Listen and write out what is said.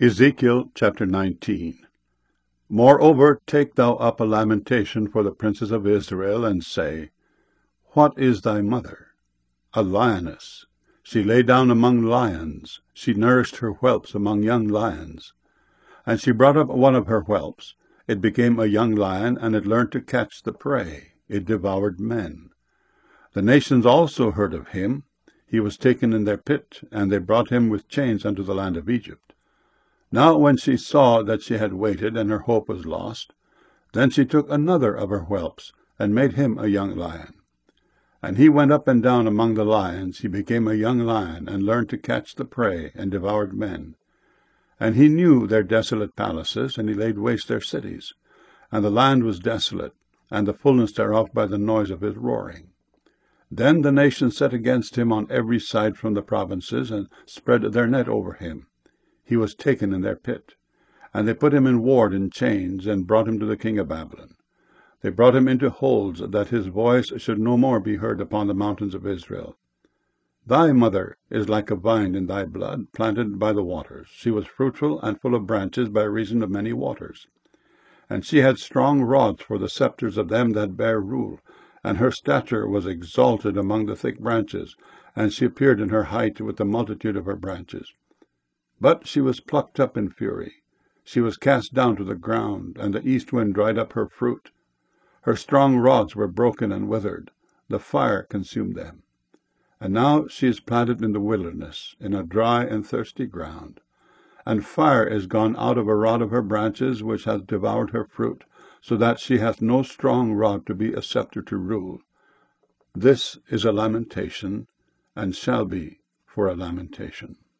Ezekiel chapter 19. Moreover, take thou up a lamentation for the princes of Israel, and say, What is thy mother? A lioness. She lay down among lions. She nourished her whelps among young lions. And she brought up one of her whelps. It became a young lion, and it learned to catch the prey. It devoured men. The nations also heard of him. He was taken in their pit, and they brought him with chains unto the land of Egypt. Now when she saw that she had waited, and her hope was lost, then she took another of her whelps, and made him a young lion. And he went up and down among the lions. He became a young lion, and learned to catch the prey, and devoured men. And he knew their desolate palaces, and he laid waste their cities. And the land was desolate, and the fullness thereof by the noise of his roaring. Then the nations set against him on every side from the provinces, and spread their net over him. He was taken in their pit. And they put him in ward in chains, and brought him to the king of Babylon. They brought him into holds, that his voice should no more be heard upon the mountains of Israel. Thy mother is like a vine in thy blood, planted by the waters. She was fruitful and full of branches by reason of many waters. And she had strong rods for the scepters of them that bear rule, and her stature was exalted among the thick branches, and she appeared in her height with the multitude of her branches. But she was plucked up in fury. She was cast down to the ground, and the east wind dried up her fruit. Her strong rods were broken and withered. The fire consumed them. And now she is planted in the wilderness, in a dry and thirsty ground. And fire is gone out of a rod of her branches, which hath devoured her fruit, so that she hath no strong rod to be a scepter to rule. This is a lamentation, and shall be for a lamentation.